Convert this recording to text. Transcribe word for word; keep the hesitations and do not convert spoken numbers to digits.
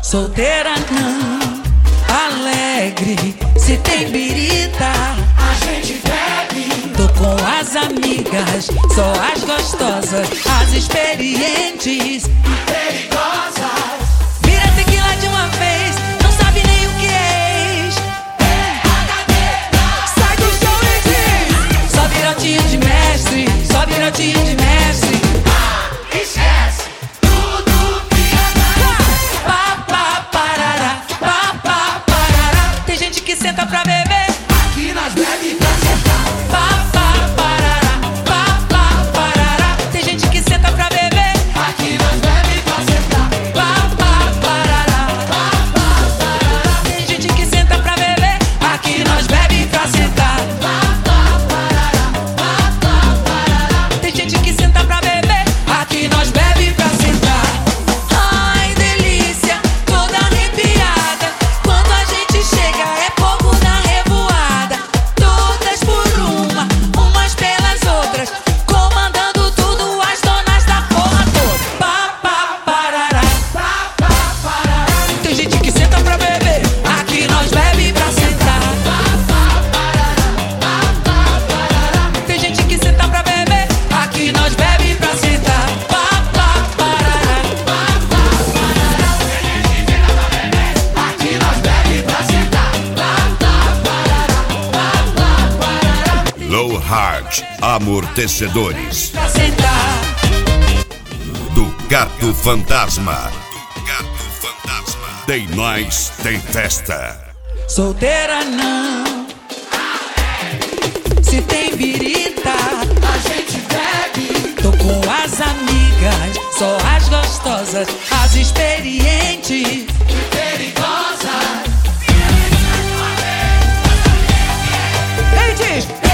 Solteira não, alegre. Se tem birita, a gente bebe. tô com as amigas, só as gostosas, as experientes E perigosas. Vira tequila de uma vez, não sabe nem o que é ex. Sai do chão e diz: só virotinho de mestre, só virotinho de mestre. Esquece tudo que é Pá, pá, parará, pá, pá, parará. Tem gente que senta pra beber. aqui nós bebe pra sentar. Pá, pá, parará, pá, pá, parará. Tem gente que senta pra beber. Aqui nós bebe pra sentar. Pá, pá, parará. Tem gente que senta pra beber. Aqui nós bebe pra sentar. Tem gente que senta pra beber. Aqui nós bebe pra sentar. Ai, delícia, toda arrepiada. Quando a gente chega é fogo na revoada. Todas por uma, umas pelas outras, comandando tudo, as donas da porra toda. Pá, pá, parará. Tem gente que senta pra beber. Aqui nós bebe pra sentar. Tem gente que senta pra beber. Aqui nós bebe pra sentar. Pá, pá, parará. Aqui nós bebe pra sentar. Low Hard Amortecedores Pra sentar. do Gato Fantasma. Gato Fantasma. Tem nós, tem festa. Solteira não. Se tem birita, A gente bebe. tô com as amigas, só as gostosas, as experientes. E perigosas. Ele diz: